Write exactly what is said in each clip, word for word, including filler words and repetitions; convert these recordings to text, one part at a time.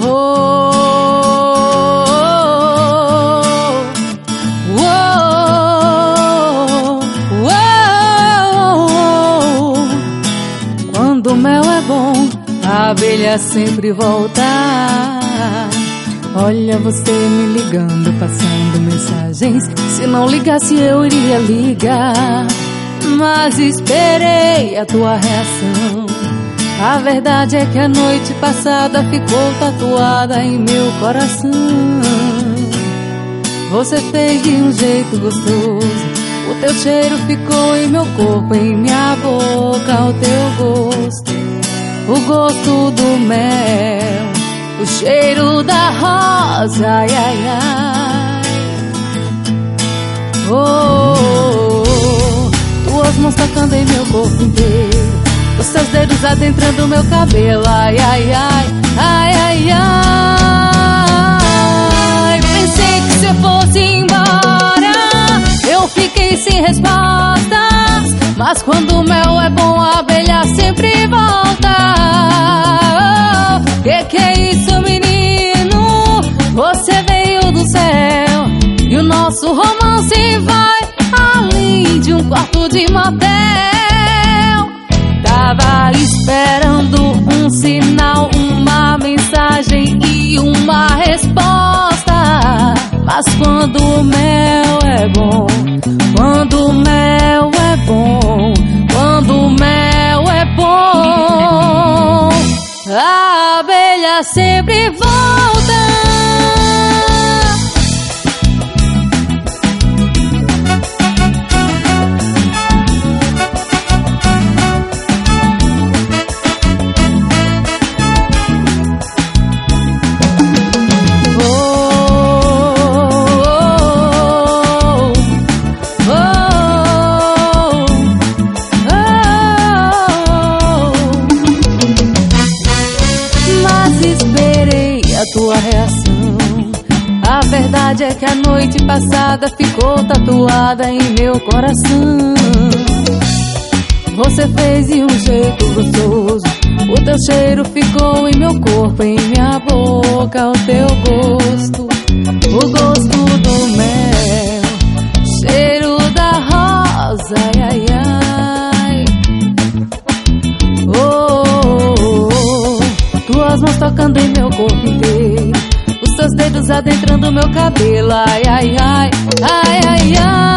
Quando o mel é bom, a abelha sempre volta. Olha você me ligando, passando mensagens. Se não ligasse eu iria ligar, mas esperei a tua reação. A verdade é que a noite passada ficou tatuada em meu coração. Você fez de um jeito gostoso, o teu cheiro ficou em meu corpo, em minha boca, o teu gosto, o gosto do mel, o cheiro da rosa, ai, ai, ai. Oh, oh, oh, tuas mãos tocando em meu corpo inteiro, os seus dedos adentrando meu cabelo, ai, ai, ai, ai, ai, ai. Pensei que se eu fosse embora, eu fiquei sem respostas, mas quando o mel é bom, a abelha sempre volta. Oh, que que é isso, menino? Você veio do céu e o nosso romance vai além de um quarto de motel. Tava esperando um sinal, uma mensagem e uma resposta, mas quando o mel é bom, quando o mel é bom, quando o mel é bom, a abelha sempre volta. Tua reação. A verdade é que a noite passada ficou tatuada em meu coração. Você fez de um jeito gostoso, o teu cheiro ficou em meu corpo, em minha boca, o teu gosto, o gosto do mel, cheiro da rosa, ai, ai, ai. Oh, oh, oh, oh. Tuas mãos tocando em meu corpo inteiro, os teus dedos adentrando meu cabelo, ai, ai, ai, ai, ai,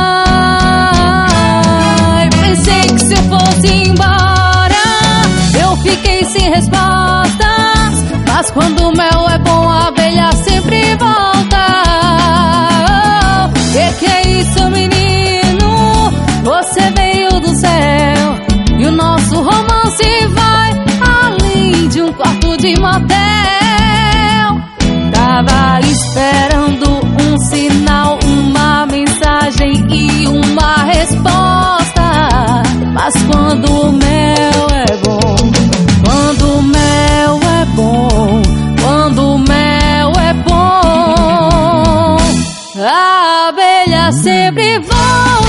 ai. Pensei que se eu fosse embora, eu fiquei sem respostas, mas quando o mel é bom, a abelha sempre volta. Oh, que que é isso, menino? Você veio do céu e o nosso romance vai além de um quarto de motel. Tava esperando um sinal, uma mensagem e uma resposta, mas quando o mel é bom, quando o mel é bom, quando o mel é bom, a abelha sempre volta.